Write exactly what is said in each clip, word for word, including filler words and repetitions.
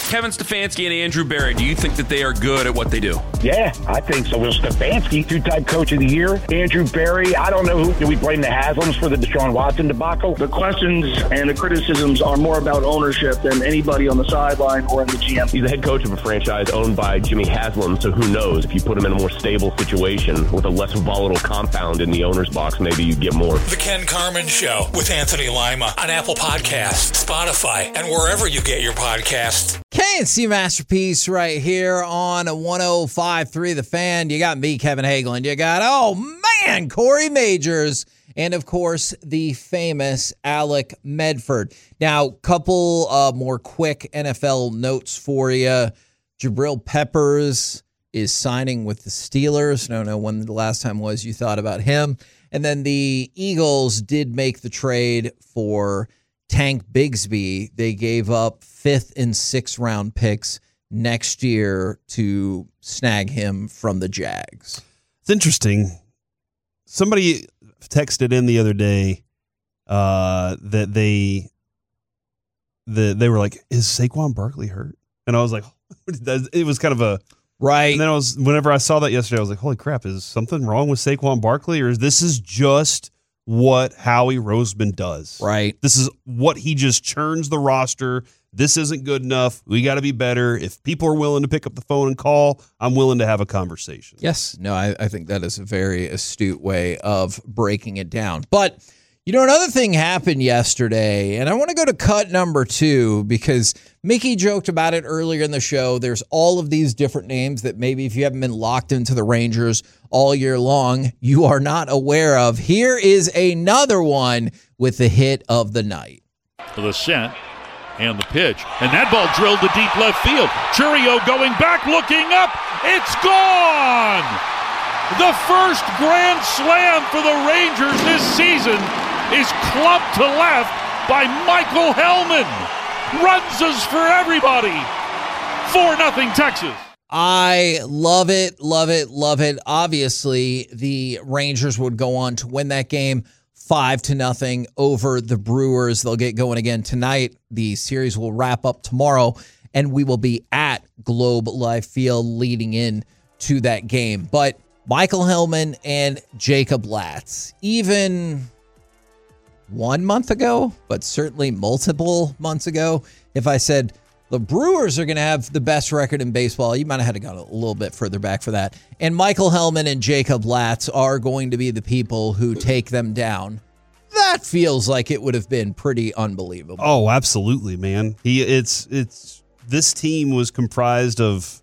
Kevin Stefanski and Andrew Berry, do you think that they are good at what they do? Yeah, I think so. Well, Stefanski, two-time coach of the year. Andrew Berry, I don't know who. Do we blame the Haslams for the Deshaun Watson debacle? The questions and the criticisms are more about ownership than anybody on the sideline or in the G M. He's the head coach of a franchise owned by Jimmy Haslam, so who knows? If you put him in a more stable situation with a less volatile compound in the owner's box, maybe you get more. The Ken Carman Show with Anthony Lima on Apple Podcasts, Spotify, and wherever you get your podcasts. K and C Masterpiece right here on one oh five point three The Fan. You got me, Kevin Hagelin. You got, oh man, Corey Majors. And, of course, the famous Alec Medford. Now, couple uh, more quick N F L notes for you. Jabril Peppers is signing with the Steelers. I don't know when the last time was you thought about him. And then the Eagles did make the trade for Tank Bigsby. They gave up fifth and sixth round picks next year to snag him from the Jags. It's interesting. Somebody texted in the other day uh, that they the, they were like, is Saquon Barkley hurt? And I was like, it was kind of a right. And then I was, whenever I saw that yesterday, I was like, holy crap, is something wrong with Saquon Barkley, or is this is just what Howie Roseman does? Right. This is what he just churns the roster. This isn't good enough. We got to be better. If people are willing to pick up the phone and call, I'm willing to have a conversation. Yes. No, I, I think that is a very astute way of breaking it down. But, you know, another thing happened yesterday, and I want to go to cut number two because Mickey joked about it earlier in the show. There's all of these different names that maybe if you haven't been locked into the Rangers all year long, you are not aware of. Here is another one with the hit of the night. For the set. And the pitch. And that ball drilled to deep left field. Churio going back, looking up. It's gone! The first grand slam for the Rangers this season is clubbed to left by Michael Hellman. Runs us for everybody. four nothing Texas. I love it, love it, love it. Obviously, the Rangers would go on to win that game. Five to nothing over the Brewers. They'll get going again tonight. The series will wrap up tomorrow, and we will be at Globe Life Field leading in to that game. But Michael Hellman and Jacob Latz, even one month ago, but certainly multiple months ago, if I said the Brewers are going to have the best record in baseball, you might have had to go a little bit further back for that. And Michael Hellman and Jacob Latz are going to be the people who take them down. That feels like it would have been pretty unbelievable. Oh, absolutely, man. He it's it's this team was comprised of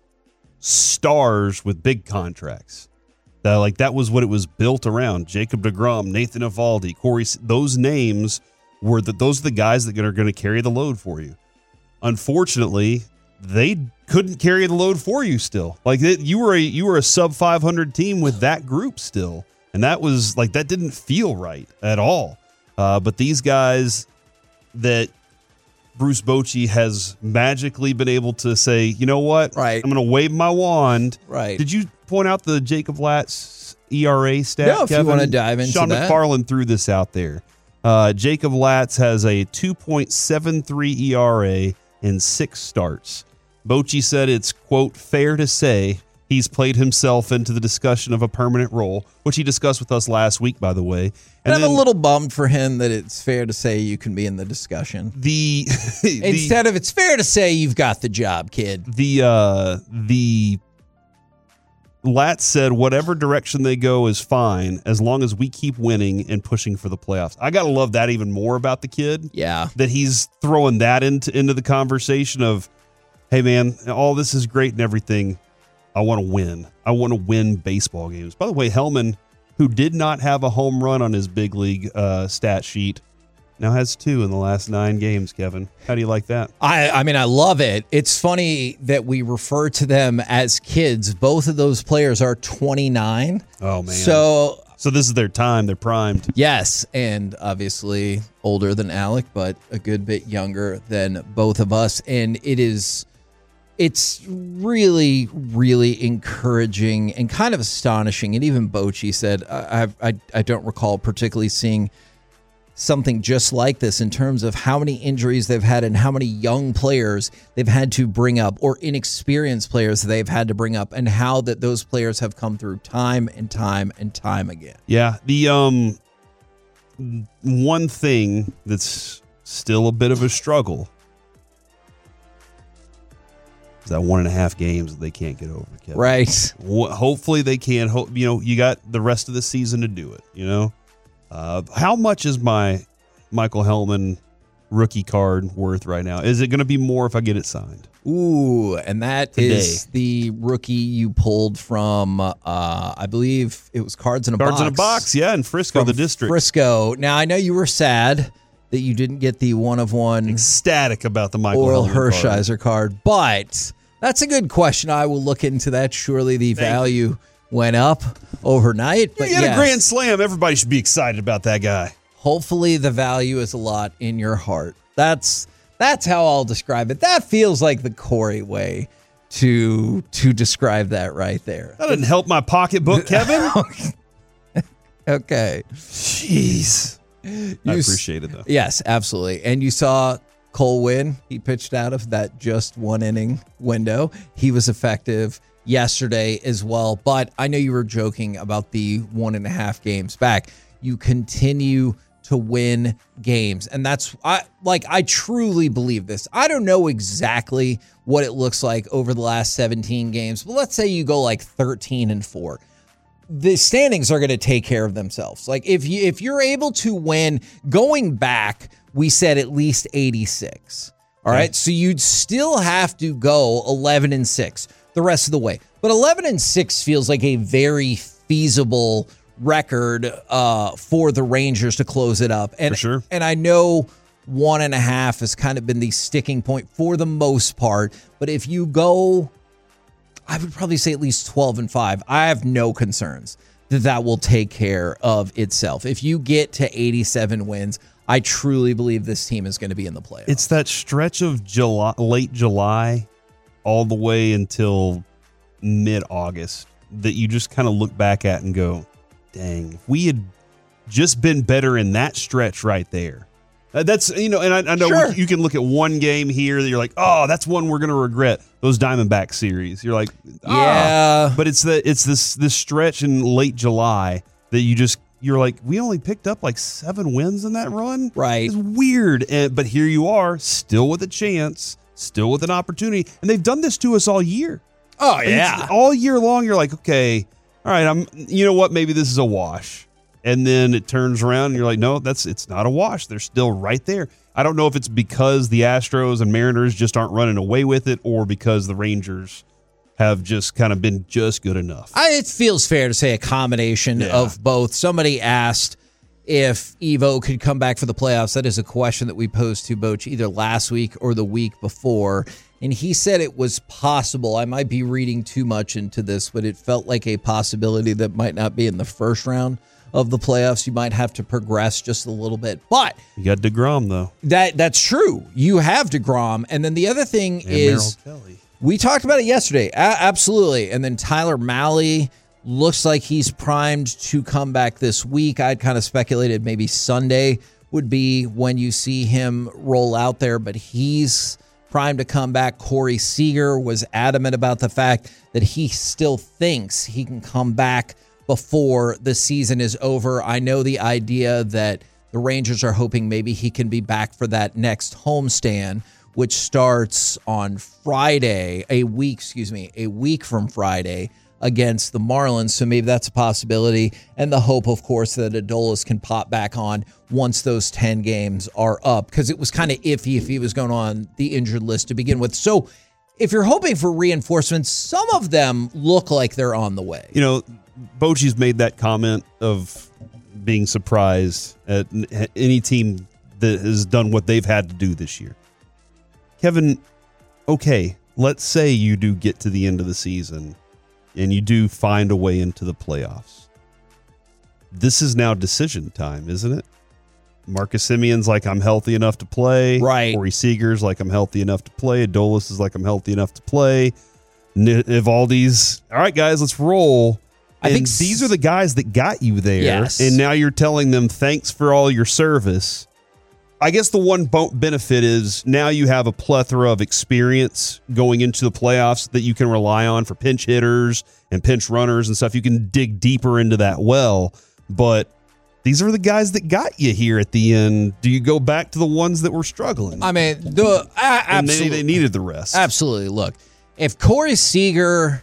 stars with big contracts. That like that was what it was built around. Jacob deGrom, Nathan Eovaldi, Corey. Those names were the, those are the guys that are going to carry the load for you. Unfortunately, they couldn't carry the load for you still. Like it, you were a you were a sub five hundred team with that group still, and that was like that didn't feel right at all. Uh, but these guys that Bruce Bochy has magically been able to say, you know what, right? I'm going to wave my wand. Right? Did you point out the Jacob Latz E R A stat? No, if Kevin? you want to dive into Sean that. McFarland threw this out there. Uh, Jacob Latz has a two point seven three E R A in six starts. Bochy said it's, quote, fair to say he's played himself into the discussion of a permanent role, which he discussed with us last week, by the way. And, and I'm then, a little bummed for him that it's fair to say you can be in the discussion. The, the Instead of it's fair to say you've got the job, kid. The uh, the Latz said whatever direction they go is fine as long as we keep winning and pushing for the playoffs. I got to love that even more about the kid. Yeah. That he's throwing that into, into the conversation of, hey, man, all this is great and everything. I want to win. I want to win baseball games. By the way, Hellman, who did not have a home run on his big league uh, stat sheet, now has two in the last nine games, Kevin. How do you like that? I, I mean, I love it. It's funny that we refer to them as kids. Both of those players are twenty-nine. Oh, man. So, so this is their time. They're primed. Yes, and obviously older than Alec, but a good bit younger than both of us. And it is... It's really, really encouraging and kind of astonishing. And even Bochy said, I, I, I don't recall particularly seeing something just like this in terms of how many injuries they've had and how many young players they've had to bring up or inexperienced players they've had to bring up and how that those players have come through time and time and time again. Yeah. The um one thing that's still a bit of a struggle is that one and a half games that they can't get over, Kevin. Right. Hopefully they can. Hope you know, you got the rest of the season to do it, you know? Uh, how much is my Michael Hellman rookie card worth right now? Is it going to be more if I get it signed? Ooh, and that Today. is the rookie you pulled from, uh, I believe it was Cards in a Cards Box. in a Box, yeah, in Frisco, From the district. Frisco. Now, I know you were sad that you didn't get the one-of-one Ecstatic about the Michael Oral Hellman Hershiser card. card, but that's a good question. I will look into that. Surely the Thank value you. went up overnight. But He had yes, a grand slam. Everybody should be excited about that guy. hopefully the value is a lot in your heart. That's that's how I'll describe it. That feels like the Corey way to to describe that right there. That didn't help my pocketbook, Kevin. Okay. Jeez. I You appreciate it, though. Yes, absolutely. And you saw Cole win. He pitched out of that just one inning window. He was effective yesterday as well. But I know you were joking about the one and a half games back. You continue to win games. And that's I like I truly believe this. I don't know exactly what it looks like over the last seventeen games, but let's say you go like thirteen and four. The standings are going to take care of themselves. Like if you if you're able to win going back, we said at least eighty-six. All right. So you'd still have to go eleven and six the rest of the way. But eleven and six feels like a very feasible record uh, for the Rangers to close it up. And, For sure. And I know one and a half has kind of been the sticking point for the most part. But if you go, I would probably say at least twelve and five. I have no concerns that that will take care of itself. If you get to eighty-seven wins, I truly believe this team is going to be in the playoffs. It's that stretch of July, late July, all the way until mid-August that you just kind of look back at and go, dang, if we had just been better in that stretch right there. Uh, that's, you know, and I, I know Sure. we, you can look at one game here that you're like, oh, that's one we're going to regret. Those Diamondback series. You're like, ah. Yeah. But it's the it's this this stretch in late July that you just, you're like, we only picked up like seven wins in that run? Right. It's weird. And, but here you are, still with a chance, still with an opportunity. And they've done this to us all year. Oh, And it's- all year long, you're like, okay, all right, I'm. You know what? Maybe this is a wash, and then it turns around, and you're like, no, that's it's not a wash. They're still right there. I don't know if it's because the Astros and Mariners just aren't running away with it, or because the Rangers have just kind of been just good enough. I, it feels fair to say a combination Yeah. of both. Somebody asked if Evo could come back for the playoffs. That is a question that we posed to Boch either last week or the week before. And he said it was possible. I might be reading too much into this, but it felt like a possibility that might not be in the first round of the playoffs. You might have to progress just a little bit. But You got DeGrom, though. that that's true. You have DeGrom. And then the other thing And is Merrill Kelly. we talked about it yesterday. A- absolutely. And then Tyler Mahle looks like he's primed to come back this week. I'd kind of speculated maybe Sunday would be when you see him roll out there, but he's primed to come back. Corey Seager was adamant about the fact that he still thinks he can come back before the season is over. I know the idea that the Rangers are hoping maybe he can be back for that next homestand, which starts on Friday, a week, excuse me, a week from Friday against the Marlins. So maybe that's a possibility. And the hope, of course, that Adolis can pop back on once those ten games are up, because it was kind of iffy if he was going on the injured list to begin with. So if you're hoping for reinforcements, some of them look like they're on the way. You know, Bochy's made that comment of being surprised at n- any team that has done what they've had to do this year. Kevin, okay, let's say you do get to the end of the season and you do find a way into the playoffs. This is now decision time, isn't it? Marcus Semion's like, I'm healthy enough to play. Right. Corey Seager's like, I'm healthy enough to play. Adolis is like, I'm healthy enough to play. N- Evaldi's, all right, guys, let's roll. I and think these are the guys that got you there. Yes. And now you're telling them thanks for all your service. I guess the one bo- benefit is now you have a plethora of experience going into the playoffs that you can rely on for pinch hitters and pinch runners and stuff. You can dig deeper into that well. But these are the guys that got you here at the end. Do you go back to the ones that were struggling? I mean, the uh, and absolutely. they, they needed the rest. Absolutely. Look, if Corey Seager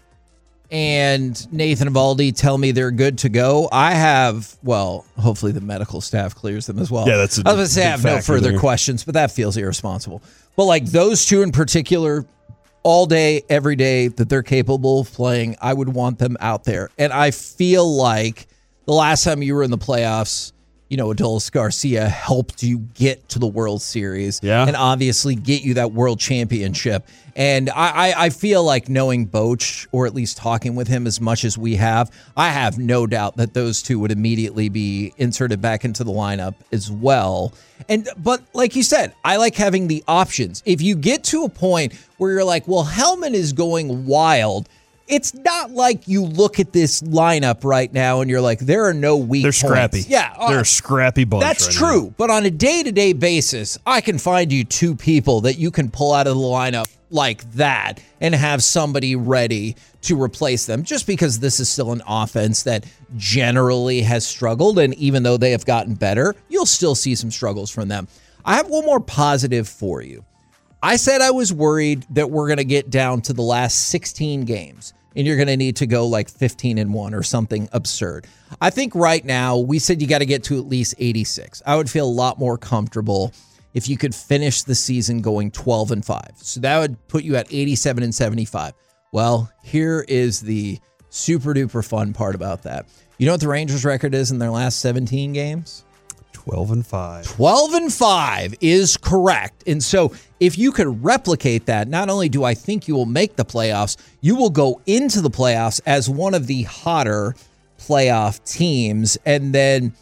and Nathan Eovaldi tell me they're good to go, I have, well, hopefully the medical staff clears them as well. Yeah, that's a I was going to say I have no further there. questions, but that feels irresponsible. But like those two in particular, all day, every day that they're capable of playing, I would want them out there. And I feel like the last time you were in the playoffs, you know, Adolis Garcia helped you get to the World Series Yeah. and obviously get you that world championship. And I, I, I feel like knowing Boch, or at least talking with him as much as we have, I have no doubt that those two would immediately be inserted back into the lineup as well. And but like you said, I like having the options. If you get to a point where you're like, well, Hellman is going wild, it's not like you look at this lineup right now and you're like, there are no weak They're points. scrappy. Yeah. They're uh, a scrappy bunch. That's right true. now. But on a day-to-day basis, I can find you two people that you can pull out of the lineup like that and have somebody ready to replace them, just because this is still an offense that generally has struggled. And even though they have gotten better, you'll still see some struggles from them. I have one more positive for you. I said I was worried that we're going to get down to the last sixteen games and you're going to need to go like fifteen and one or something absurd. I think right now we said you got to get to at least eighty-six. I would feel a lot more comfortable if you could finish the season going twelve and five. So that would put you at eighty-seven and seventy-five. Well, here is the super duper fun part about that. You know what the Rangers record is in their last seventeen games? twelve and five. twelve and five is correct. And so if you could replicate that, not only do I think you will make the playoffs, you will go into the playoffs as one of the hotter playoff teams. And then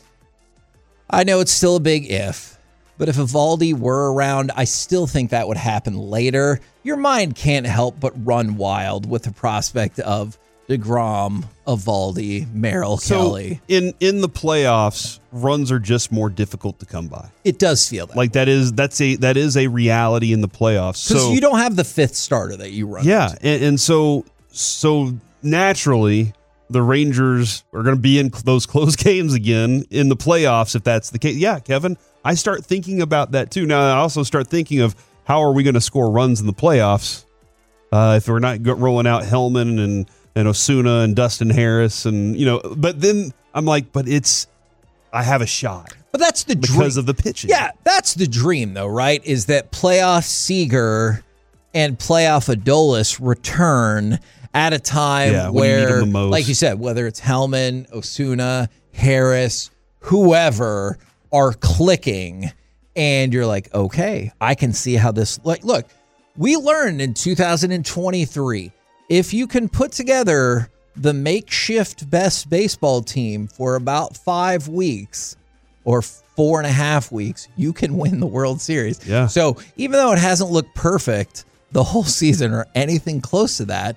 I know it's still a big if, but if Eovaldi were around, I still think that would happen later. Your mind can't help but run wild with the prospect of DeGrom, Eovaldi, Merrill So Kelly. in in the playoffs, runs are just more difficult to come by. It does feel that Like that is that's a that is a reality in the playoffs. because So you don't have the fifth starter that you run. yeah, into. and, and so so naturally the Rangers are going to be in cl- those close games again in the playoffs if that's the case. Yeah, Kevin, I start thinking about that too. Now I also start thinking of how are we going to score runs in the playoffs uh, if we're not go- rolling out Hellman and and Osuna and Dustin Harris and you know. But then I'm like, but it's I have a shot But that's the dream. because of the pitching. Yeah, that's the dream, though, right? Is that playoff Seager and playoff Adolis return at a time Yeah, when you need where, them the most. like you said, whether it's Hellman, Osuna, Harris, whoever are clicking, and you're like, okay, I can see how this. Like, look, we learned in two thousand twenty-three, if you can put together the makeshift best baseball team for about five weeks or four and a half weeks, you can win the World Series. Yeah. So even though it hasn't looked perfect the whole season or anything close to that,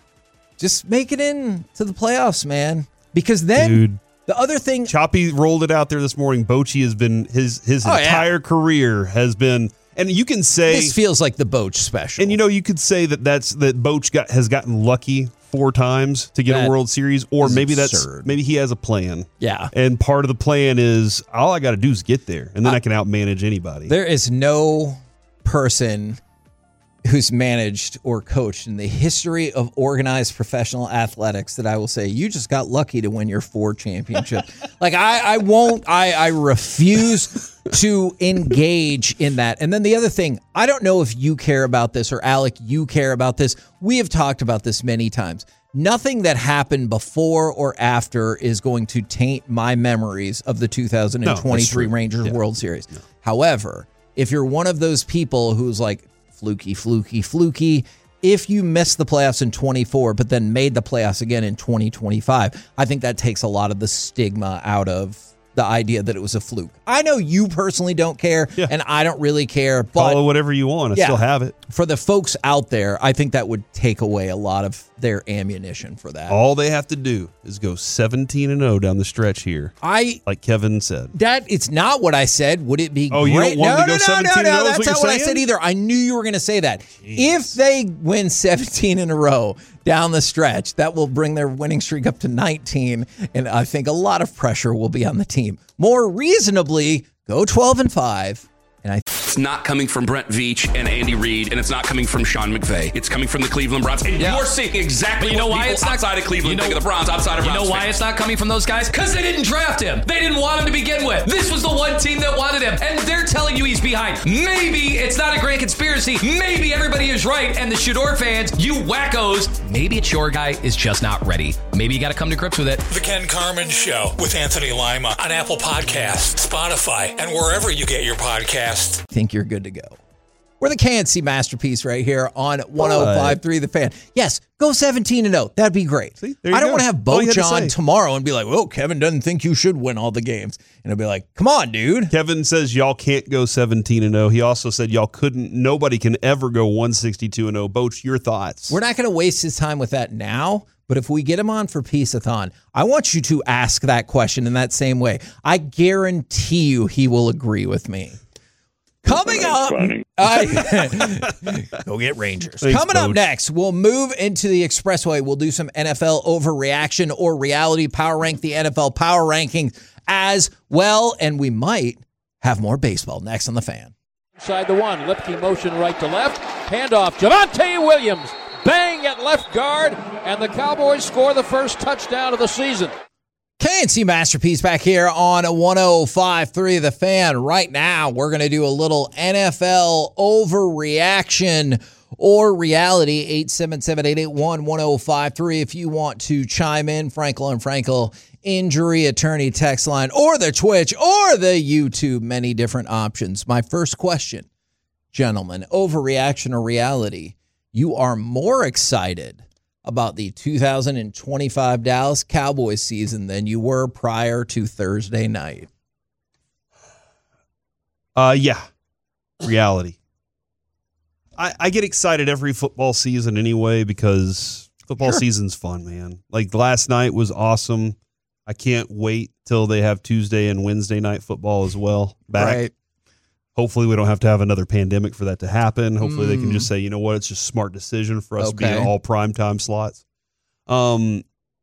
just make it in to the playoffs, man. Because then Dude. the other thing, Choppy rolled it out there this morning. Bochy has been his his Oh, yeah. entire career has been, and you can say, this feels like the Boch special. and you know, you could say that that's that Boch got has gotten lucky four times to get That a World Series, or is maybe that's absurd. maybe he has a plan. Yeah. and part of the plan is all I got to do is get there, and then I, I can outmanage anybody. There is no person who's managed or coached in the history of organized professional athletics that I will say, you just got lucky to win your four championship. Like I, I won't, I, I refuse to engage in that. And then the other thing, I don't know if you care about this or Alec, you care about this. We have talked about this many times. Nothing that happened before or after is going to taint my memories of the two thousand twenty-three No, that's Rangers true. Yeah. World Series. No. However, if you're one of those people who's like fluky, fluky, fluky, if you missed the playoffs in twenty-four, but then made the playoffs again in twenty twenty-five, I think that takes a lot of the stigma out of the idea that it was a fluke. I know you personally don't care, Yeah. and I don't really care, but Call it whatever you want. I Yeah. still have it. for the folks out there, I think that would take away a lot of their ammunition for that. All they have to do is go seventeen and oh down the stretch here, I like Kevin said. that it's not what I said. Would it be Oh, great? you don't want no, them to no, go no, no, seventeen and no, oh is that's what not you're what I saying? said either. I knew you were going to say that. If they win seventeen in a row down the stretch, that will bring their winning streak up to nineteen, and I think a lot of pressure will be on the team. More reasonably, go twelve and five, and I It's not coming from Brent Veach and Andy Reid, and it's not coming from Sean McVay. It's coming from the Cleveland Browns. And Yeah. you're seeing exactly But you know what why people it's not- outside of Cleveland you know- think of the Browns, outside of You Browns know why fans. it's not coming from those guys? Because they didn't draft him. They didn't want him to begin with. This was the one team that wanted him, and they're telling you he's behind. Maybe it's not a grand conspiracy. Maybe everybody is right, and the Shador fans, you wackos, maybe it's your guy is just not ready. Maybe you got to come to grips with it. The Ken Carmen Show with Anthony Lima on Apple Podcasts, Spotify, and wherever you get your podcasts. think you're good to go. We're the K N C masterpiece right here on one oh five point three The Fan. Yes, go seventeen and oh. That'd be great. See, there you I don't go. want to have All you had Boch to on say. tomorrow and be like, "Oh, Kevin doesn't think you should win all the games," and I'll be like, "Come on, dude." Kevin says y'all can't go seventeen and oh. He also said y'all couldn't. Nobody can ever go one sixty-two and oh. Boch, your thoughts? We're not going to waste his time with that now, but if we get him on for Peace-a-thon, I want you to ask that question in that same way. I guarantee you he will agree with me. Coming up, I, go get Rangers. Thanks, Coming up Boch. next, we'll move into the Expressway. We'll do some N F L overreaction or reality power rank, the N F L power ranking as well, and we might have more baseball next on The Fan. Inside the one, Lipke motion right to left, handoff, Javonte Williams, bang at left guard, and the Cowboys score the first touchdown of the season. K N C Masterpiece back here on one oh five point three The Fan. Right now, we're going to do a little N F L overreaction or reality. eight seven seven, eight eight one, one oh five three if you want to chime in. Frankel and Frankel injury attorney text line or the Twitch or the YouTube. Many different options. My first question, gentlemen, overreaction or reality? You are more excited about the two thousand twenty-five Dallas Cowboys season than you were prior to Thursday night? Uh, yeah, reality. I, I get excited every football season anyway because football Sure. season's fun, man. Like last night was awesome. I can't wait till they have Tuesday and Wednesday night football as well. Back. Right. Hopefully we don't have to have another pandemic for that to happen. Hopefully they can Mm. just say, you know what, it's just a smart decision for us to be in Okay. all primetime slots. Um,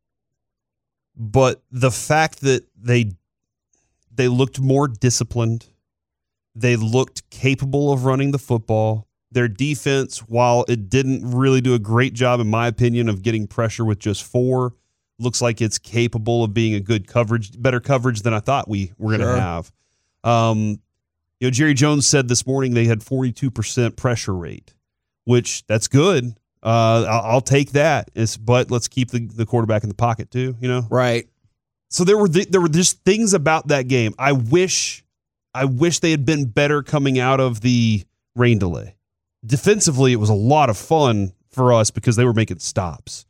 but the fact that they they looked more disciplined, they looked capable of running the football. Their defense, while it didn't really do a great job, in my opinion, of getting pressure with just four, looks like it's capable of being a good coverage, better coverage than I thought we were going to Sure. have. Um, you know, Jerry Jones said this morning they had forty-two percent pressure rate, which that's good. Uh, I'll, I'll take that. It's, but let's keep the, the quarterback in the pocket too, you know? Right. So there were th- there were just things about that game. I wish I wish they had been better coming out of the rain delay. Defensively, it was a lot of fun for us because they were making stops.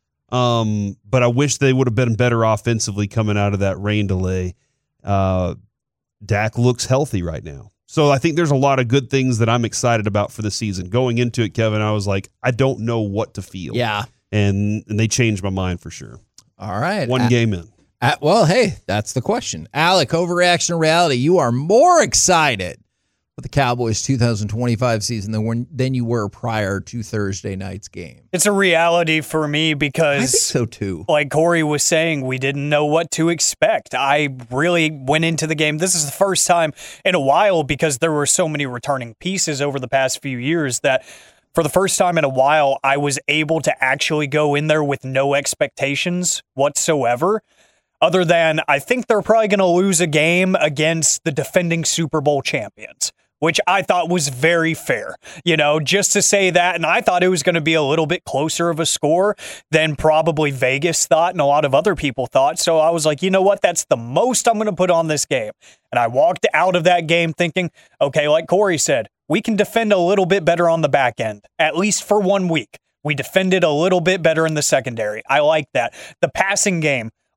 Um, but I wish they would have been better offensively coming out of that rain delay. Uh, Dak looks healthy right now. So I think there's a lot of good things that I'm excited about for the season. Going into it, Kevin, I was like, I don't know what to feel. Yeah. And, and they changed my mind for sure. All right. One A- game in. a- well, hey, that's the question. Alec, overreaction or reality? You are more excited for the Cowboys two thousand twenty-five season than, when, than you were prior to Thursday night's game. It's a reality for me because, I think so too. like Corey was saying, we didn't know what to expect. I really went into the game. This is the first time in a while because there were so many returning pieces over the past few years that for the first time in a while, I was able to actually go in there with no expectations whatsoever. Other than I think they're probably going to lose a game against the defending Super Bowl champions, which I thought was very fair, you know, just to say that. And I thought it was going to be a little bit closer of a score than probably Vegas thought and a lot of other people thought. So I was like, you know what? That's the most I'm going to put on this game. And I walked out of that game thinking, okay, like Corey said, we can defend a little bit better on the back end, at least for one week. We defended a little bit better in the secondary. I like that. The passing game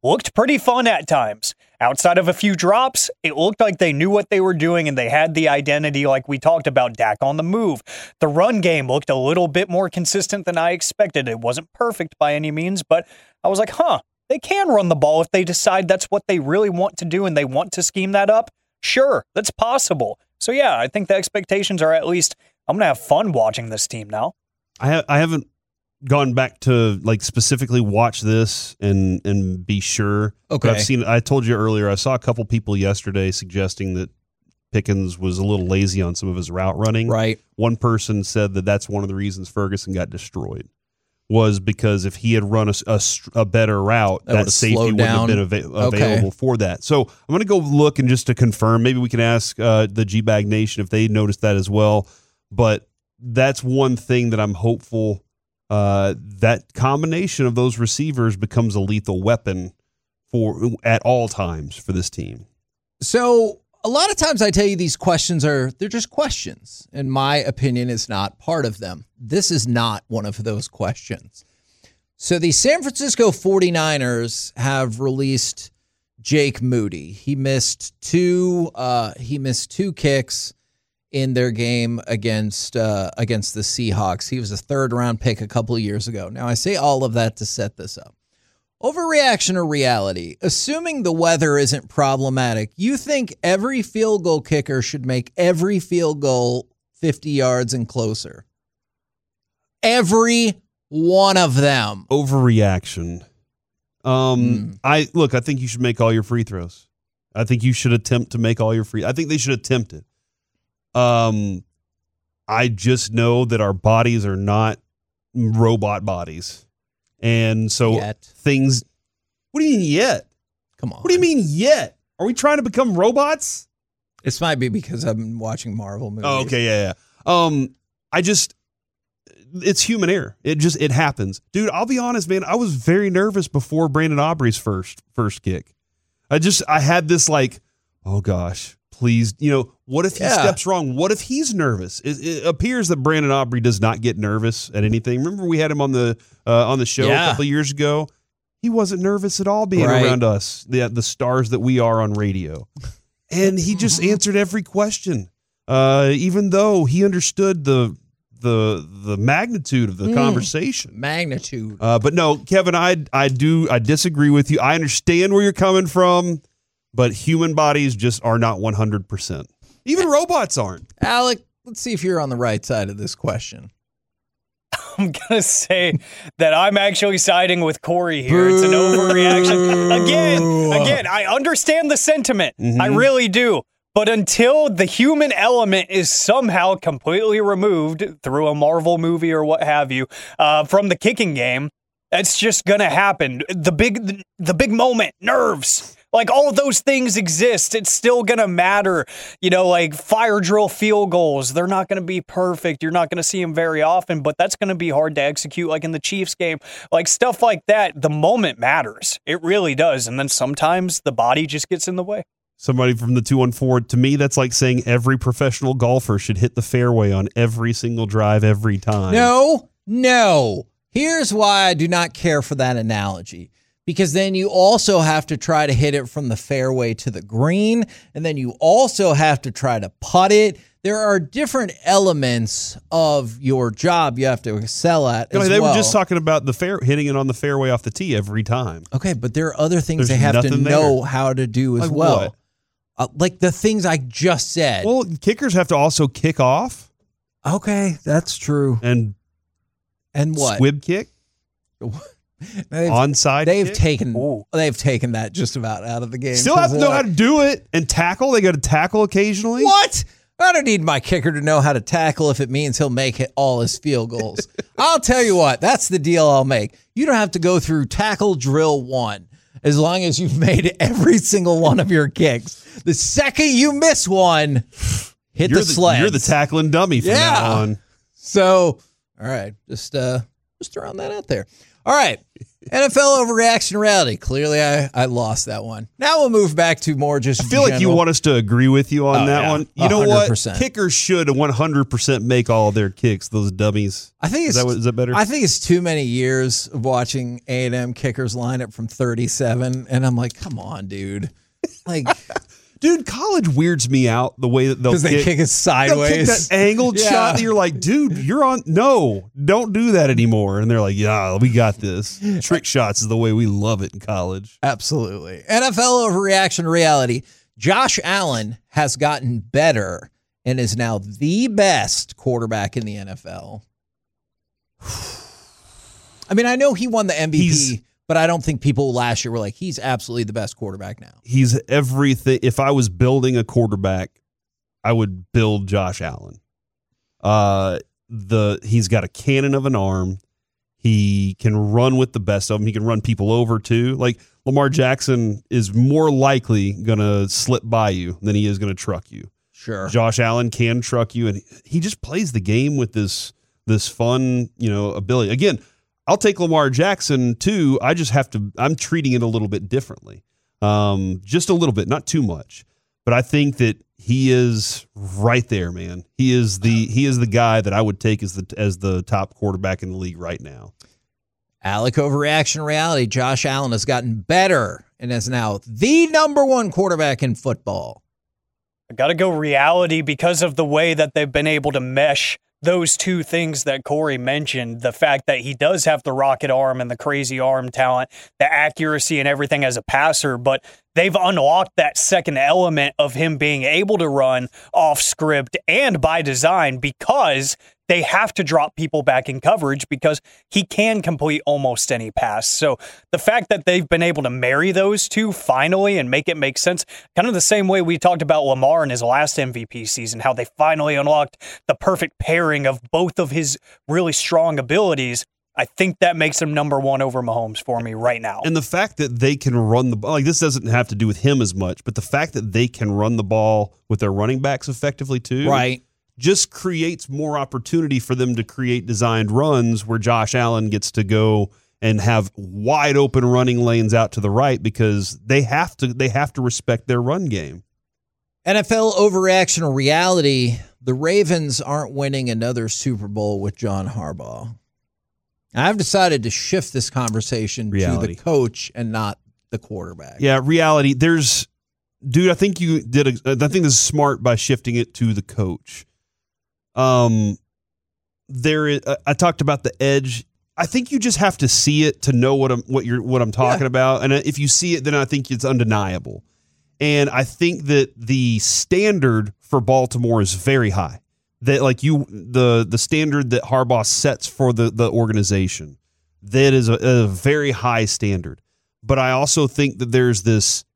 looked pretty fun at times. Outside of a few drops, it looked like they knew what they were doing and they had the identity like we talked about, Dak on the move. The run game looked a little bit more consistent than I expected. It wasn't perfect by any means, but I was like, huh, they can run the ball if they decide that's what they really want to do and they want to scheme that up. Sure, that's possible. So yeah, I think the expectations are at least, I'm going to have fun watching this team now. I, ha- I haven't gone back to like specifically watch this and and be sure. Okay. But I've seen, I told you earlier, I saw a couple people yesterday suggesting that Pickens was a little lazy on some of his route running. Right. One person said that that's one of the reasons Ferguson got destroyed, was because if he had run a, a, a better route, that, That that safety slowed wouldn't down. have been ava- Okay. available for that. So I'm going to go look and just to confirm, maybe we can ask uh, the G-Bag Nation if they noticed that as well. But that's one thing that I'm hopeful uh, that combination of those receivers becomes a lethal weapon for at all times for this team. So a lot of times I tell you these questions are, they're just questions. And my opinion is not part of them. This is not one of those questions. So the San Francisco forty-niners have released Jake Moody. He missed two, uh, he missed two kicks in their game against uh, against the Seahawks. He was a third round pick a couple of years ago. Now I say all of that to set this up. Overreaction or reality? Assuming the weather isn't problematic, you think every field goal kicker should make every field goal fifty yards and closer? Every one of them. Overreaction. Um, Mm. I look. I think you should make all your free throws. I think you should attempt to make all your free. I think they should attempt it. Um, I just know that our bodies are not robot bodies, and so Yet. things. What do you mean yet? Come on. What do you mean yet? Are we trying to become robots? This might be because I've been watching Marvel movies. Oh, okay, yeah, yeah. Um, I just, it's human error. It just, it happens, dude. I'll be honest, man. I was very nervous before Brandon Aubrey's first first kick. I just, I had this like, oh gosh, please, you know, what if he Yeah. steps wrong? What if he's nervous? It, it appears that Brandon Aubrey does not get nervous at anything. Remember, we had him on the uh, on the show Yeah. a couple of years ago. He wasn't nervous at all being Right. around us, the the stars that we are on radio. And he just answered every question, uh, even though he understood the the the magnitude of the Mm. conversation. Magnitude. Uh, but no, Kevin, I I do I disagree with you. I understand where you're coming from, but human bodies just are not one hundred percent. Even robots aren't. Alec, let's see if you're on the right side of this question. I'm going to say that I'm actually siding with Corey here. It's an overreaction. Again, again, I understand the sentiment. Mhm. I really do. But until the human element is somehow completely removed through a Marvel movie or what have you uh, from the kicking game, it's just going to happen. The big, the big moment, nerves. Like, all of those things exist. It's still going to matter. You know, like fire drill field goals. They're not going to be perfect. You're not going to see them very often, but that's going to be hard to execute, like in the Chiefs game. Like, stuff like that, the moment matters. It really does. And then sometimes the body just gets in the way. Somebody from the two one four, to me, that's like saying every professional golfer should hit the fairway on every single drive every time. No, no. Here's why I do not care for that analogy. Because then you also have to try to hit it from the fairway to the green, and then you also have to try to putt it. There are different elements of your job you have to excel at No, as they well. were just talking about the fair hitting it on the fairway off the tee every time. Okay, but there are other things There's they have to nothing know there. how to do as Like well. what? Uh, like the things I just said. Well, kickers have to also kick off Okay, that's true. and And what? squib kick, They've, onside they've kick. taken Ooh. they've taken that just about out of the game. Still for have to know what? how to do it and tackle. They got to tackle occasionally. What? I don't need my kicker to know how to tackle if it means he'll make it all his field goals. I'll tell you what, that's the deal I'll make. You don't have to go through tackle drill one as long as you've made every single one of your kicks. The second you miss one, hit You're the the, sled. you're the tackling dummy from Yeah. now on. So, all right, just uh, Just throwing that out there. All right. N F L overreaction reality. Clearly, I, I lost that one. Now we'll move back to more just I feel general. like you want us to agree with you on Oh, that yeah. one. You know one hundred percent. what? Kickers should one hundred percent make all their kicks, those dummies. I think it's, is that, what- is that better? I think it's too many years of watching A and M kickers line up from thirty-seven, and I'm like, come on, dude. Like, dude, college weirds me out the way that they'll because they kick it They'll sideways. kick that angled Yeah. shot that you're like, dude, you're on. No, don't do that anymore. And they're like, yeah, we got this. Trick shots is the way we love it in college. Absolutely. N F L overreaction reality. Josh Allen has gotten better and is now the best quarterback in the N F L. I mean, I know he won the M V P, He's- but I don't think people last year were like, he's absolutely the best quarterback now. He's everything. If I was building a quarterback, I would build Josh Allen. Uh, the he's got a cannon of an arm. He can run with the best of them. He can run people over too. Like Lamar Jackson is more likely going to slip by you than he is going to truck you. Sure. Josh Allen can truck you, and he just plays the game with this this fun, you know, ability. Again, I'll take Lamar Jackson too. I just have to. I'm treating it a little bit differently, um, just a little bit, not too much. But I think that he is right there, man. He is the he is the guy that I would take as the as the top quarterback in the league right now. Alec overreaction reality. Josh Allen has gotten better and is now the number one quarterback in football. I got to go reality because of the way that they've been able to mesh those two things that Corey mentioned, the fact that he does have the rocket arm and the crazy arm talent, the accuracy and everything as a passer, but they've unlocked that second element of him being able to run off script and by design because they have to drop people back in coverage because he can complete almost any pass. So the fact that they've been able to marry those two finally and make it make sense, kind of the same way we talked about Lamar in his last M V P season, how they finally unlocked the perfect pairing of both of his really strong abilities. I think that makes him number one over Mahomes for me right now. And the fact that they can run the ball, like this doesn't have to do with him as much, but the fact that they can run the ball with their running backs effectively too. Right. Just creates more opportunity for them to create designed runs where Josh Allen gets to go and have wide open running lanes out to the right because they have to they have to respect their run game. N F L overreaction or reality. The Ravens aren't winning another Super Bowl with John Harbaugh. I've decided to shift this conversation Reality. to the coach and not the quarterback. Yeah, reality. There's, dude. I think you did. A, I think this is smart by shifting it to the coach. Um, there. Is, I talked about the edge. I think you just have to see it to know what I'm what you're what I'm talking yeah. about. And if you see it, then I think it's undeniable. And I think that the standard for Baltimore is very high. That like you the the standard that Harbaugh sets for the the organization, that is a, a very high standard. But I also think that there's this,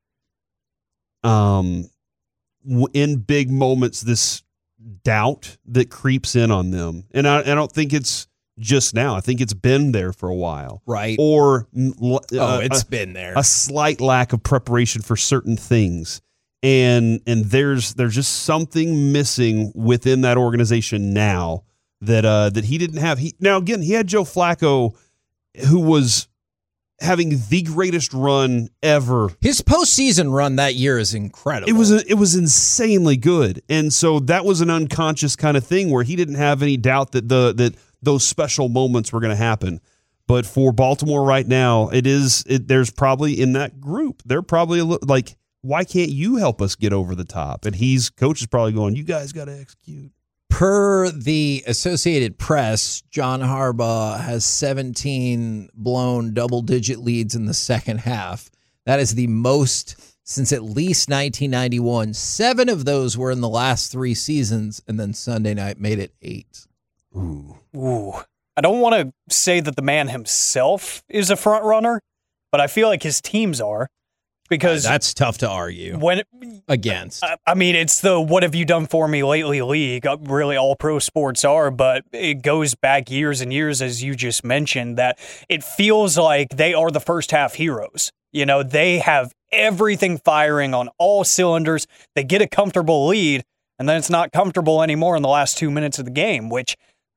um, in big moments, this doubt that creeps in on them, and I, I don't think it's just now. I think it's been there for a while, right? Or uh, oh, it's a, been there. A slight lack of preparation for certain things, and and there's there's just something missing within that organization now that uh, that he didn't have. He now again he had Joe Flacco, who was having the greatest run ever. His postseason run that year is incredible. It was a, it was insanely good, and so that was an unconscious kind of thing where he didn't have any doubt that the that those special moments were going to happen. But for Baltimore right now, it is. It, there's probably in that group, they're probably a little, like, why can't you help us get over the top? And he's coach is probably going, you guys got to execute. Per the Associated Press, John Harbaugh has seventeen blown double-digit leads in the second half. That is the most since at least nineteen ninety-one. Seven of those were in the last three seasons, and then Sunday night made it eight. Ooh. Ooh. I don't want to say that the man himself is a front runner, but I feel like his teams are. Because uh, that's tough to argue when against. I, I mean, it's the what have you done for me lately league. Really, all pro sports are, but it goes back years and years, as you just mentioned, that it feels like they are the first half heroes. You know, they have everything firing on all cylinders. They get a comfortable lead, and then it's not comfortable anymore in the last two minutes of the game, which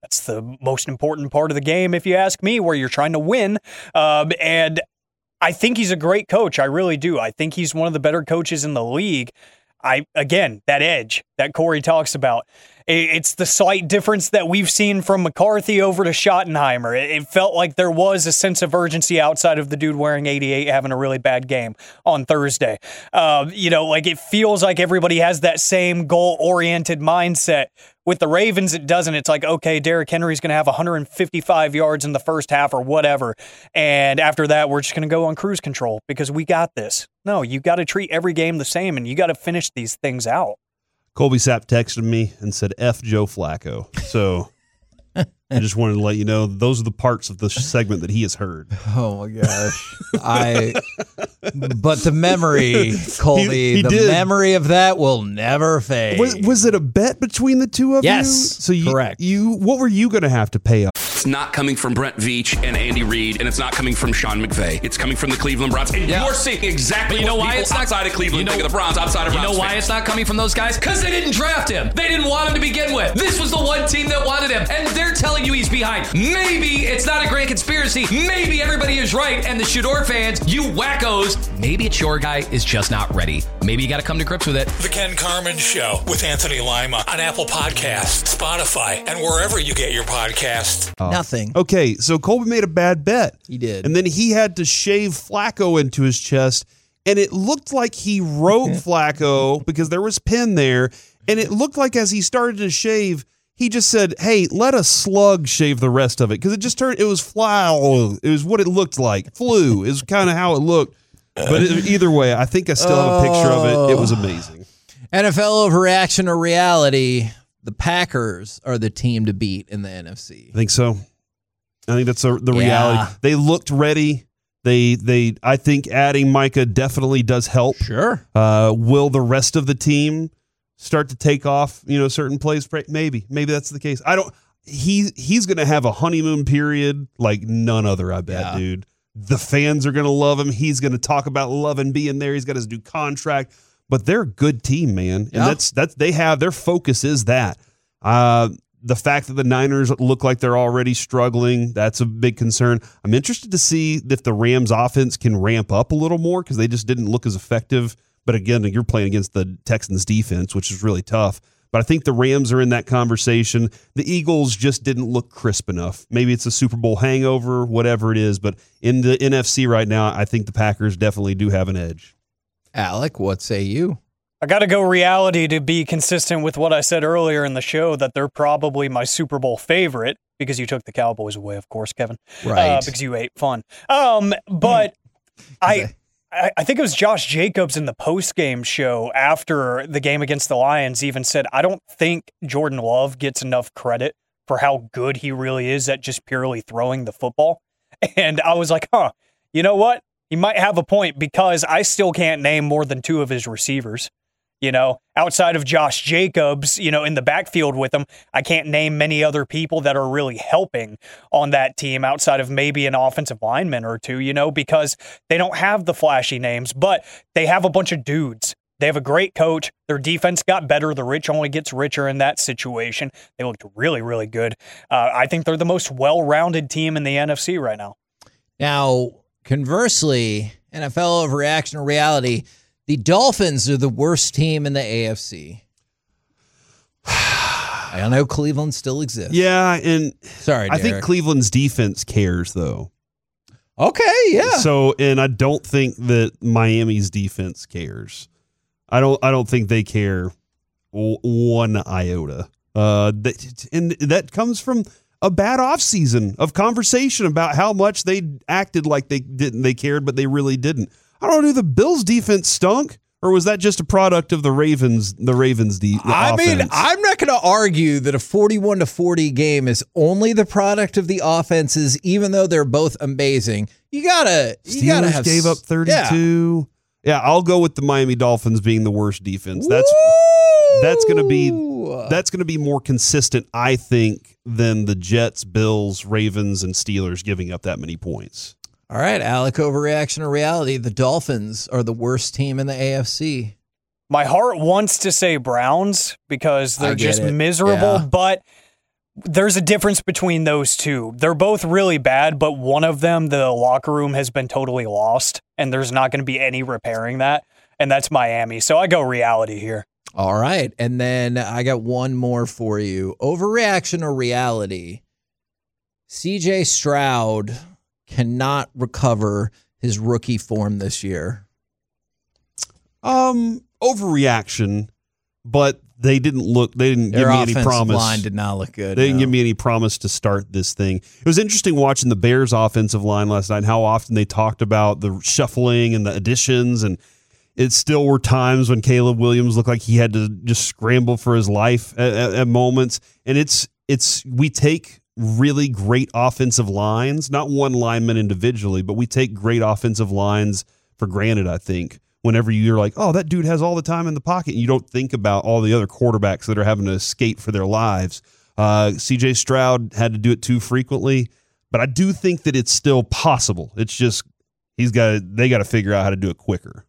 That's the most important part of the game, if you ask me, where you're trying to win. Um, and I think he's a great coach. I really do. I think he's one of the better coaches in the league. I again, that edge that Corey talks about. It's the slight difference that we've seen from McCarthy over to Schottenheimer. It felt like there was a sense of urgency outside of the dude wearing eighty-eight having a really bad game on Thursday. Uh, you know, like it feels like everybody has that same goal-oriented mindset. With the Ravens, it doesn't. It's like, okay, Derrick Henry's going to have one hundred fifty-five yards in the first half or whatever. And after that, we're just going to go on cruise control because we got this. No, you got to treat every game the same, and you got to finish these things out. Colby Sapp texted me and said, F Joe Flacco. So I just wanted to let you know those are the parts of the segment that he has heard. Oh, my gosh. I. But the memory, Colby, He- he the did. memory of that will never fade. Was, was it a bet between the two of Yes, you? So you, correct. You, what were you going to have to pay up? It's not coming from Brent Veach and Andy Reid, and it's not coming from Sean McVay. It's coming from the Cleveland Browns. And Yeah. you're seeing exactly But you know what why people it's not outside of Cleveland you know, think of the Browns, outside of You Browns know why fans. it's not coming from those guys? Because they didn't draft him. They didn't want him to begin with. This was the one team that wanted him, and they're telling you he's behind. Maybe it's not a grand conspiracy. Maybe everybody is right, and the Shador fans, you wackos, maybe it's your guy is just not ready. Maybe you got to come to grips with it. The Ken Carmen Show with Anthony Lima on Apple Podcasts, Spotify, and wherever you get your podcasts. Nothing. Okay, so Colby made a bad bet. He did. And then he had to shave Flacco into his chest, and it looked like he wrote Flacco because there was pen there, and it looked like as he started to shave, he just said, hey, let a slug shave the rest of it, because it just turned, it was flow. It was what it looked like. Flu is kind of how it looked. But it, either way, I think I still have a picture of it. It was amazing. N F L overreaction or reality, the Packers are the team to beat in the N F C. I think so. I think that's a, the Yeah. reality. They looked ready. They, they. I think adding Micah definitely does help. Sure. Uh, will the rest of the team start to take off? You know, certain plays. Maybe, maybe that's the case. I don't. He he's going to have a honeymoon period like none other. I bet, Yeah. dude. The fans are going to love him. He's going to talk about loving being there. He's got his new contract. But they're a good team, man, and Yeah. that's that's they have their focus is that. Uh, The fact that the Niners look like they're already struggling, that's a big concern. I'm interested to see if the Rams offense can ramp up a little more because they just didn't look as effective. But again, you're playing against the Texans defense, which is really tough. But I think the Rams are in that conversation. The Eagles just didn't look crisp enough. Maybe it's a Super Bowl hangover, whatever it is. But in the N F C right now, I think the Packers definitely do have an edge. Alec, what say you? I got to go reality to be consistent with what I said earlier in the show that they're probably my Super Bowl favorite because you took the Cowboys away, of course, Kevin. Right. Uh, because you ate fun. Um, but I, I I think it was Josh Jacobs in the post-game show after the game against the Lions even said, I don't think Jordan Love gets enough credit for how good he really is at just purely throwing the football. And I was like, huh, you know what? He might have a point because I still can't name more than two of his receivers. You know, outside of Josh Jacobs, you know, in the backfield with him, I can't name many other people that are really helping on that team outside of maybe an offensive lineman or two, you know, because they don't have the flashy names, but they have a bunch of dudes. They have a great coach. Their defense got better. The rich only gets richer in that situation. They looked really, really good. Uh, I think they're the most well-rounded team in the N F C right now. Now, conversely, N F L overreaction or reality, the Dolphins are the worst team in the A F C. I know Cleveland still exists. Yeah, and Sorry, I think Derek. Cleveland's defense cares, though. Okay, yeah. So, and I don't think that Miami's defense cares. I don't. I don't think they care w- one iota. Uh, that, and that comes from a bad offseason of conversation about how much they acted like they didn't. They cared, but they really didn't. I don't know. The Bills' defense stunk, or was that just a product of the Ravens? The Ravens' de- the I offense? mean, I'm not going to argue that a forty-one to forty game is only the product of the offenses, even though they're both amazing. You gotta, you gotta Steelers have gave up thirty-two. Yeah. yeah, I'll go with the Miami Dolphins being the worst defense. That's that's going to be that's going to be more consistent, I think, than the Jets, Bills, Ravens, and Steelers giving up that many points. All right, Alec, overreaction or reality? The Dolphins are the worst team in the A F C. My heart wants to say Browns because I they're get just it. miserable, Yeah. but there's a difference between those two. They're both really bad, but one of them, the locker room has been totally lost, and there's not going to be any repairing that, and that's Miami. So I go reality here. All right, and then I got one more for you. Overreaction or reality? C J Stroud cannot recover his rookie form this year. Um, overreaction, but they didn't look. They didn't Their give me any offensive promise. line did not look good. They didn't no. give me any promise to start this thing. It was interesting watching the Bears' offensive line last night and how often they talked about the shuffling and the additions, and it still were times when Caleb Williams looked like he had to just scramble for his life at, at, at moments. And it's it's we take really great offensive lines, not one lineman individually, but we take great offensive lines for granted, I think. Whenever you're like, oh, that dude has all the time in the pocket, and you don't think about all the other quarterbacks that are having to escape for their lives. Uh, C J Stroud had to do it too frequently, but I do think that it's still possible. It's just he's got they got to figure out how to do it quicker.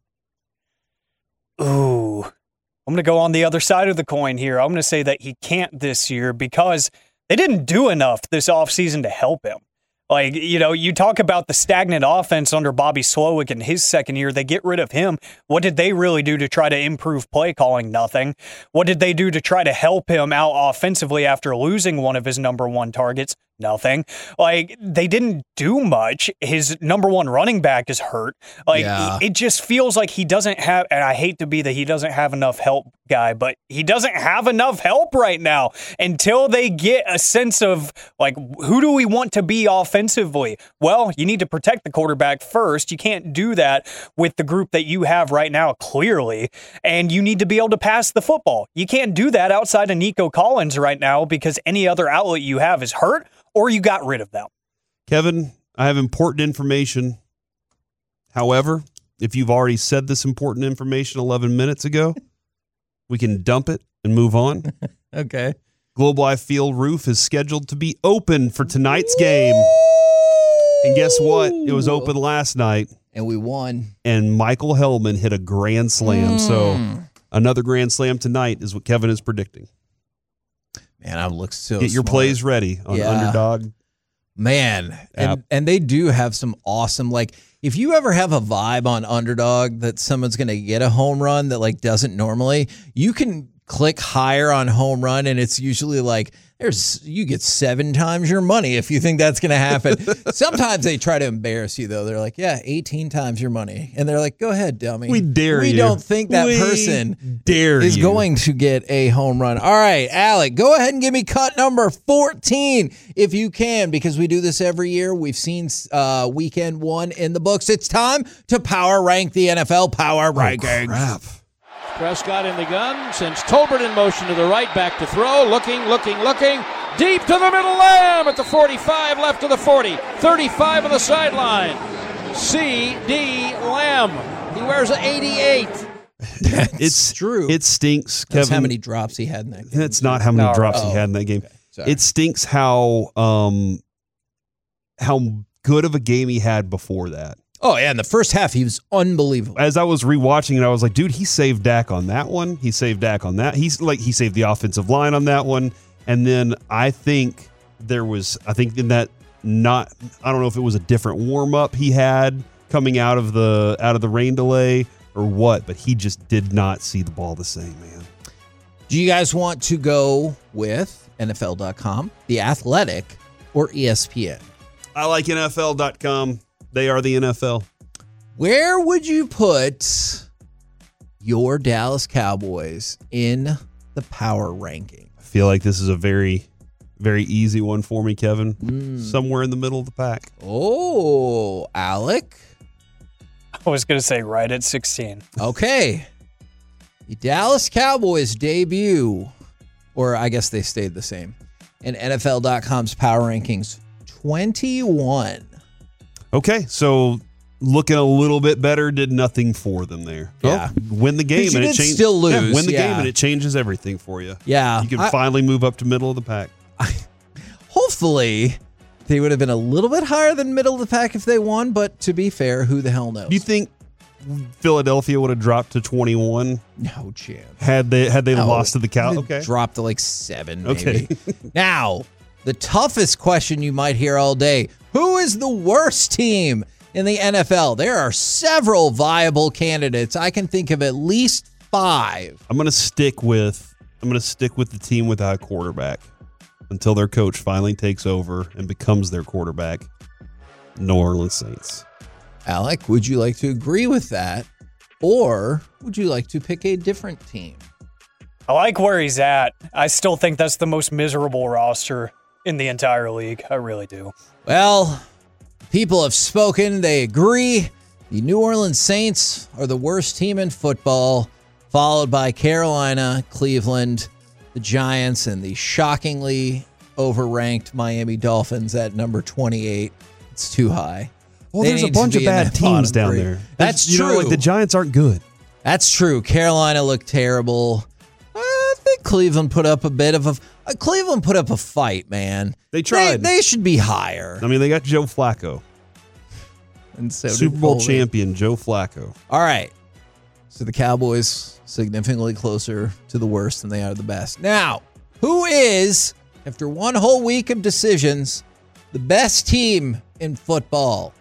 Ooh, I'm going to go on the other side of the coin here. I'm going to say that he can't this year because they didn't do enough this offseason to help him. Like, you know, you talk about the stagnant offense under Bobby Slowick in his second year. They get rid of him. What did they really do to try to improve play calling? Nothing. What did they do to try to help him out offensively after losing one of his number one targets? Nothing. Like, they didn't do much. His number one running back is hurt. Like, Yeah. it just feels like he doesn't have, and I hate to be the he doesn't have enough help guy, but he doesn't have enough help right now until they get a sense of, like, who do we want to be offensively? Well, you need to protect the quarterback first. You can't do that with the group that you have right now, clearly, and you need to be able to pass the football. You can't do that outside of Nico Collins right now because any other outlet you have is hurt or you got rid of them. Kevin, I have important information. However, if you've already said this important information eleven minutes ago, we can dump it and move on. Okay. Globe Life Field roof is scheduled to be open for tonight's game. And guess what? It was open last night. And we won. And Michael Hellman hit a grand slam. Mm. So another grand slam tonight is what Kevin is predicting. Man, I look so Get your smart. plays ready on Yeah. Underdog. Man, and, App. and they do have some awesome, like, if you ever have a vibe on Underdog that someone's going to get a home run that, like, doesn't normally, you can click higher on home run, and it's usually like, there's you get seven times your money if you think that's going to happen. Sometimes they try to embarrass you, though. They're like, yeah, eighteen times your money. And they're like, go ahead, dummy. We dare we you. We don't think that We person dare is you. going to get a home run. All right, Alec, go ahead and give me cut number fourteen if you can, because we do this every year. We've seen uh, weekend one in the books. It's time to power rank the N F L Power Rankings. Crap. Prescott in the gun, sends Tolbert in motion to the right, back to throw, looking, looking, looking, deep to the middle, Lamb at the forty-five, left to the forty, thirty-five on the sideline. C D Lamb. He wears an eighty-eight. It's true. It stinks, Kevin. That's how many drops he had in that game. That's not how many No, drops oh, he had in that game. okay. Sorry. It stinks how um how good of a game he had before that. Oh, yeah, in the first half, he was unbelievable. As I was rewatching it, I was like, dude, he saved Dak on that one. He saved Dak on that. He's like he saved the offensive line on that one. And then I think there was I think in that not I don't know if it was a different warm-up he had coming out of the out of the rain delay or what, but he just did not see the ball the same, man. Do you guys want to go with N F L dot com, The Athletic, or E S P N? I like N F L dot com. They are the N F L. Where would you put your Dallas Cowboys in the power ranking? I feel like this is a very, very easy one for me, Kevin. Mm. Somewhere in the middle of the pack. Oh, Alec. I was going to say right at sixteen. Okay. The Dallas Cowboys debut, or I guess they stayed the same, in N F L dot com's power rankings, twenty-one. Okay, so looking a little bit better did nothing for them there. Yeah. Well, win the game you and it did changes. still lose, Yeah, win the yeah. game and it changes everything for you. Yeah. You can I- finally move up to middle of the pack. Hopefully, they would have been a little bit higher than middle of the pack if they won, but to be fair, who the hell knows? Do you think Philadelphia would have dropped to twenty-one? No chance. Had they had they No, lost to the Cow? it Okay. Dropped to like seven, maybe. Okay. Now, the toughest question you might hear all day. Who is the worst team in the N F L? There are several viable candidates. I can think of at least five. I'm going to stick with I'm going to stick with the team without a quarterback until their coach finally takes over and becomes their quarterback. New Orleans Saints. Alec, would you like to agree with that? Or would you like to pick a different team? I like where he's at. I still think that's the most miserable roster in the entire league. I really do. Well, people have spoken. They agree. The New Orleans Saints are the worst team in football, followed by Carolina, Cleveland, the Giants, and the shockingly overranked Miami Dolphins at number twenty-eight. It's too high. Well, They there's a need to bunch of be in bad that teams bottom down three. there. That's you true. know, like the Giants aren't good. That's true. Carolina looked terrible. I think Cleveland put up a bit of a uh, Cleveland put up a fight, man. They tried. They, they should be higher. I mean, they got Joe Flacco, And so did Super Bowl Foley. champion Joe Flacco. All right. So the Cowboys significantly closer to the worst than they are the best. Now, who is, after one whole week of decisions, the best team in football?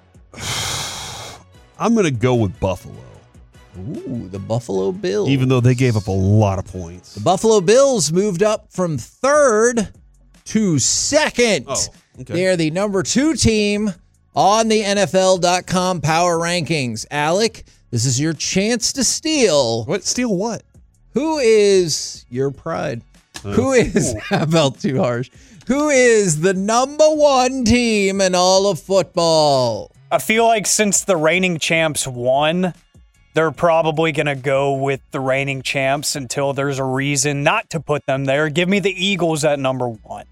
I'm going to go with Buffalo. Ooh, the Buffalo Bills. Even though they gave up a lot of points. The Buffalo Bills moved up from third to second. Oh, okay. They are the number two team on the N F L dot com power rankings. Alec, this is your chance to steal. What? Steal what? Who is your pride? Oh. Who is, I felt too harsh. Who is the number one team in all of football? I feel like since the reigning champs won, they're probably going to go with the reigning champs until there's a reason not to put them there. Give me the Eagles at number one.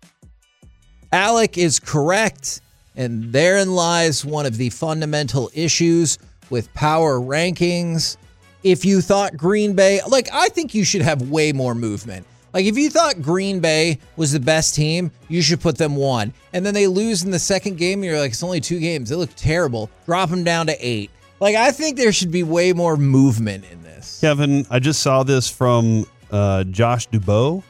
Alec is correct, and therein lies one of the fundamental issues with power rankings. If you thought Green Bay, like, I think you should have way more movement. Like, if you thought Green Bay was the best team, you should put them one. And then they lose in the second game, and you're like, it's only two games. They look terrible. Drop them down to eight. Like, I think there should be way more movement in this. Kevin, I just saw this from uh, Josh Dubow,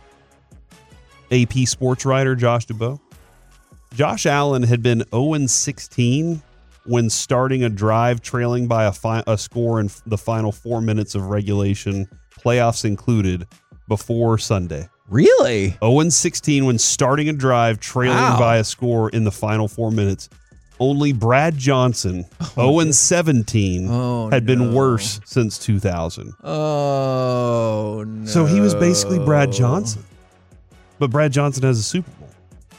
A P sports writer Josh Dubow. Josh Allen had been oh and sixteen when starting a drive trailing by a, fi- a score in the final four minutes of regulation, playoffs included, before Sunday. Really? oh and sixteen when starting a drive trailing Wow. by a score in the final four minutes. Only Brad Johnson, oh and seventeen, Oh, had been no. worse since two thousand. Oh, no. So he was basically Brad Johnson. But Brad Johnson has a Super Bowl.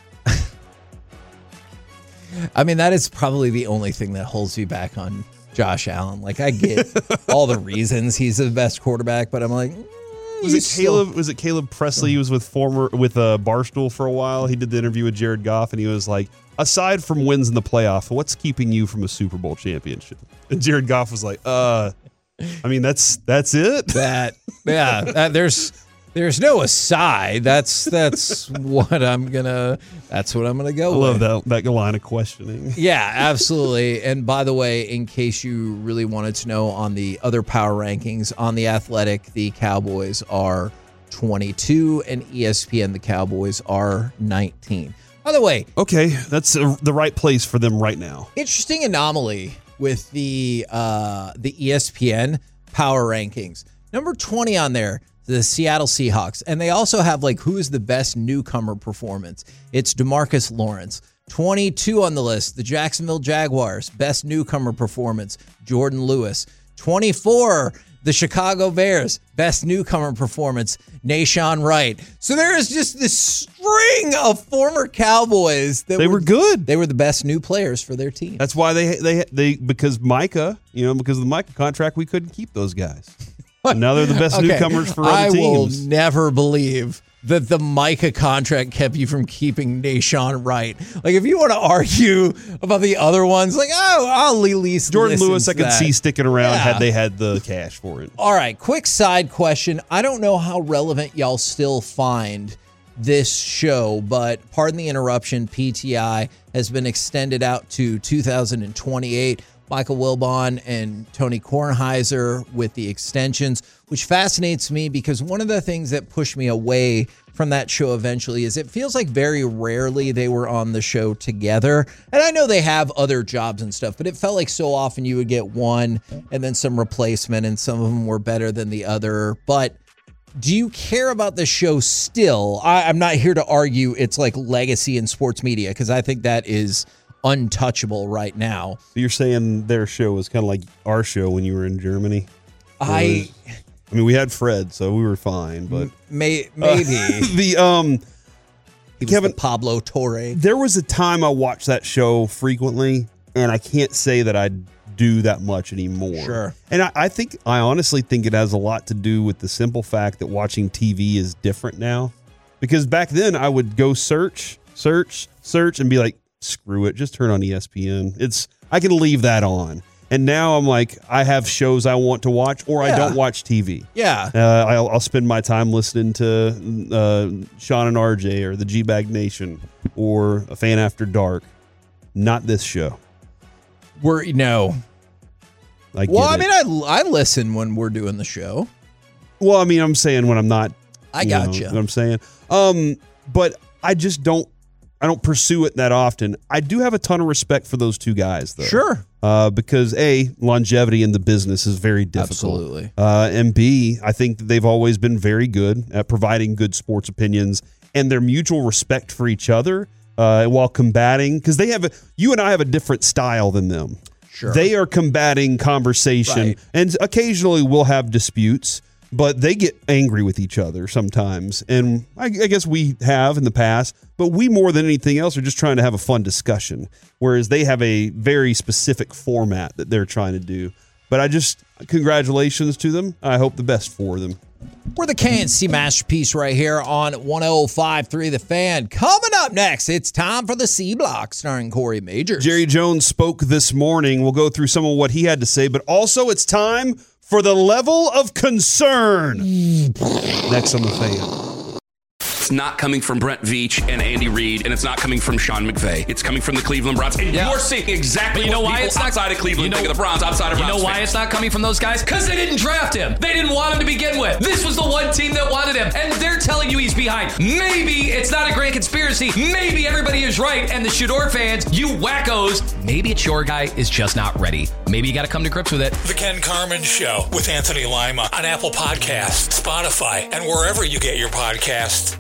I mean, that is probably the only thing that holds me back on Josh Allen. Like, I get all the reasons he's the best quarterback, but I'm like, mm, Was it he's still- Caleb? Was it Caleb Presley? He was with former with uh, Barstool for a while. He did the interview with Jared Goff, and he was like, "Aside from wins in the playoff, what's keeping you from a Super Bowl championship?" And Jared Goff was like, "Uh, I mean, that's that's it." That yeah, that, there's there's no aside. That's that's what I'm gonna. That's what I'm gonna go I with. love that that line of questioning. Yeah, absolutely. And by the way, in case you really wanted to know, on the other power rankings, on The Athletic, the Cowboys are twenty-two, and E S P N, the Cowboys are nineteen. By the way, Okay, that's uh the right place for them right now. interesting anomaly with the uh, the E S P N power rankings. Number twenty on there, the Seattle Seahawks. And they also have, like, who is the best newcomer performance? It's DeMarcus Lawrence. twenty-two on the list, the Jacksonville Jaguars. Best newcomer performance, Jordan Lewis. twenty-four, the Chicago Bears. Best newcomer performance, Nashawn Wright. So there is just this string of former Cowboys that They were good. They were the best new players for their team. That's why they they they because Micah, you know, because of the Micah contract, we couldn't keep those guys. And now they're the best Okay, newcomers for other I teams. will never believe that the Micah contract kept you from keeping Nashawn Wright. Like, if you want to argue about the other ones, like, oh, I'll at least Jordan listen Lewis, to I could that. see sticking around Yeah. had they had the cash for it. All right, quick side question. I don't know how relevant y'all still find this show, but pardon the interruption, P T I has been extended out to two thousand twenty-eight. Michael Wilbon and Tony Kornheiser with the extensions, which fascinates me because one of the things that pushed me away from that show eventually is it feels like very rarely they were on the show together. And I know they have other jobs and stuff, but it felt like so often you would get one and then some replacement, and some of them were better than the other. But do you care about the show still? I, I'm not here to argue it's like legacy in sports media, because I think that is untouchable right now. So you're saying their show was kind of like our show when you were in Germany? I... I mean, we had Fred, so we were fine, but May, maybe uh, the um, he was Kevin the Pablo Torre. There was a time I watched that show frequently, and I can't say that I do that much anymore. Sure, and I, I think I honestly think it has a lot to do with the simple fact that watching T V is different now. Because back then, I would go search, search, search, and be like, "Screw it, just turn on E S P N. It's I can leave that on." And now I'm like, I have shows I want to watch, or Yeah. I don't watch T V. Yeah. Uh, I'll, I'll spend my time listening to uh, Sean and R J or the G-Bag Nation or A Fan After Dark. Not this show. We're no. I get well, I it. mean, I I listen when we're doing the show. Well, I mean, I'm saying when I'm not. I you gotcha. know what I'm saying. Um, but I just don't. I don't pursue it that often. I do have a ton of respect for those two guys, though. Sure. Uh, because A, longevity in the business is very difficult. Absolutely. Uh, and B, I think that they've always been very good at providing good sports opinions and their mutual respect for each other uh, while combating. Because they have a, you and I have a different style than them. Sure. They are combating conversation, Right. and occasionally we'll have disputes. But they get angry with each other sometimes. And I, I guess we have in the past, but we more than anything else are just trying to have a fun discussion. Whereas they have a very specific format that they're trying to do. But I just, congratulations to them. I hope the best for them. We're the K and C Masterpiece right here on one oh five point three The Fan. Coming up next, it's time for the C Block starring Corey Majors. Jerry Jones spoke this morning. We'll go through some of what he had to say, but also it's time for the level of concern. Next on The Fan. It's not coming from Brent Veach and Andy Reid, and it's not coming from Sean McVay. It's coming from the Cleveland Browns. And Yeah. you're seeing exactly But you know what why people it's not- outside of Cleveland you know- think of the Browns, outside of You Browns know why fans. it's not coming from those guys? Because they didn't draft him. They didn't want him to begin with. This was the one team that wanted him, and they're telling you he's behind. Maybe it's not a grand conspiracy. Maybe everybody is right, and the Shador fans, you wackos, maybe it's your guy is just not ready. Maybe you got to come to grips with it. The Ken Carmen Show with Anthony Lima on Apple Podcasts, Spotify, and wherever you get your podcasts.